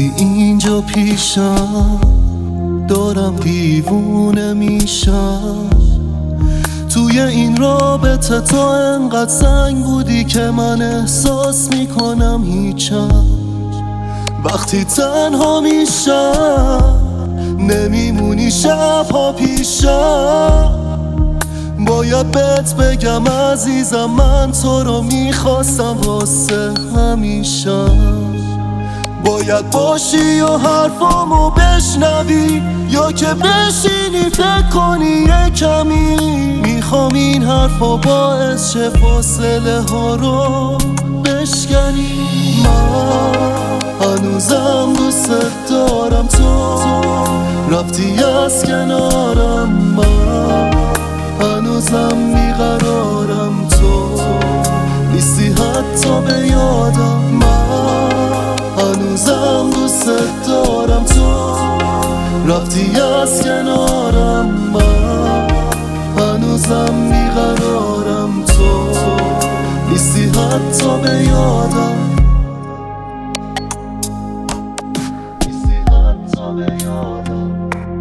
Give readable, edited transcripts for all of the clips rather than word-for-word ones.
نیستی اینجا پیشم، دارم دیوونه میشم. توی این رابطه تا انقدر سنگ بودی که من احساس میکنم هیچم. وقتی تنها میشم نمیمونی شبها پیشم. باید بهت بگم عزیزم من تو رو میخواستم واسه همیشه. باید باشی و حرفامو بشنوی، یا که بشینی فکر کنی یه کمی. میخوام این حرفا باعث شه فاصله ها رو بشکنی. من هنوزم دوست دارم، تو رفتی از کنارم. من هنوزم بیقرارم، تو نیستی حتی به یادم. من هنوزم دوست دارم، تو رفتی از کنارم. من هنوزم بیقرارم، تو نیستی حتی به یادم. نیستی حتی به یادم.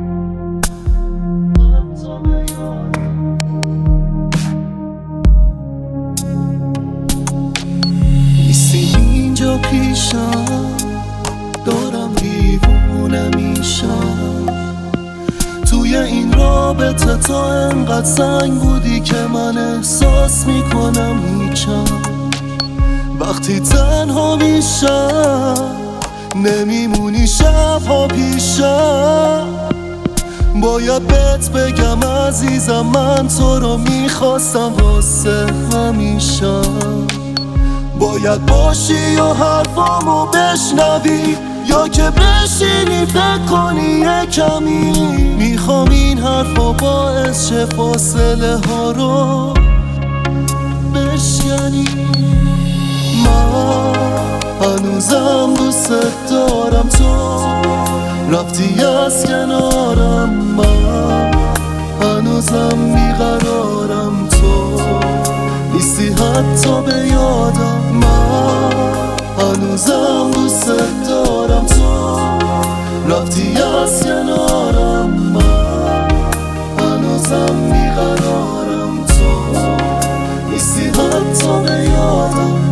نیستی اینجا پیشم، دارم دیوونه میشم. توی این رابطه تا انقدر سنگ بودی که من احساس میکنم هیچم. وقتی تنها میشم نمیمونی شبها پیشم. باید بهت بگم عزیزم من تو رو میخواستم واسه همیشه. باید باشی و حرفامو بشنوی، یا که بشینی فکر کنی یه کمی. میخوام این حرفا باعث شه فاصله ها رو بشکنی. من هنوزم دوست دارم، تو رفتی از کنارم. من هنوزم بیقرارم، تو نیستی حتی به یادم. من هنوزم دوست دارم، تو رفتی از کنارم. من هنوزم بیقرارم، تو نیستی حتی به یادم.